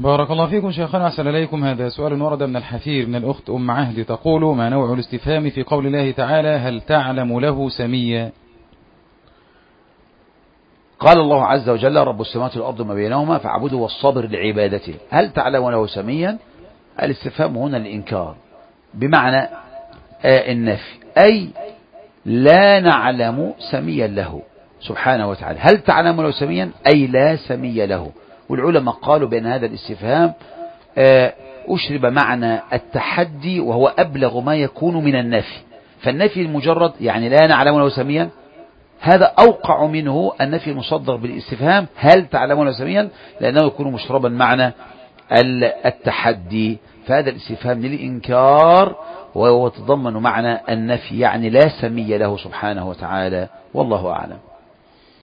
بارك الله فيكم شيخنا، أحسن إليكم. هذا سؤال ورد من الحفير من الأخت أم عهد، تقول: ما نوع الاستفهام في قول الله تعالى: هل تعلم له سميا؟ قال الله عز وجل: رب السماوات والأرض ما بينهما فاعبده والصبر لعبادته. هل تعلم له سميا؟ الاستفهام هنا الإنكار بمعنى النفي، أي لا نعلم سميا له سبحانه وتعالى. هل تعلم له سميا أي لا سمي له. والعلماء قالوا بأن هذا الاستفهام أشرب معنى التحدي، وهو أبلغ ما يكون من النفي. فالنفي المجرد يعني لا نعلم له سميا، هذا أوقع منه النفي المصدر بالاستفهام هل تعلم له سميا، لأنه يكون مشربا معنى التحدي. فهذا الاستفهام للإنكار، وهو يتضمن معنى النفي، يعني لا سمي له سبحانه وتعالى. والله أعلم.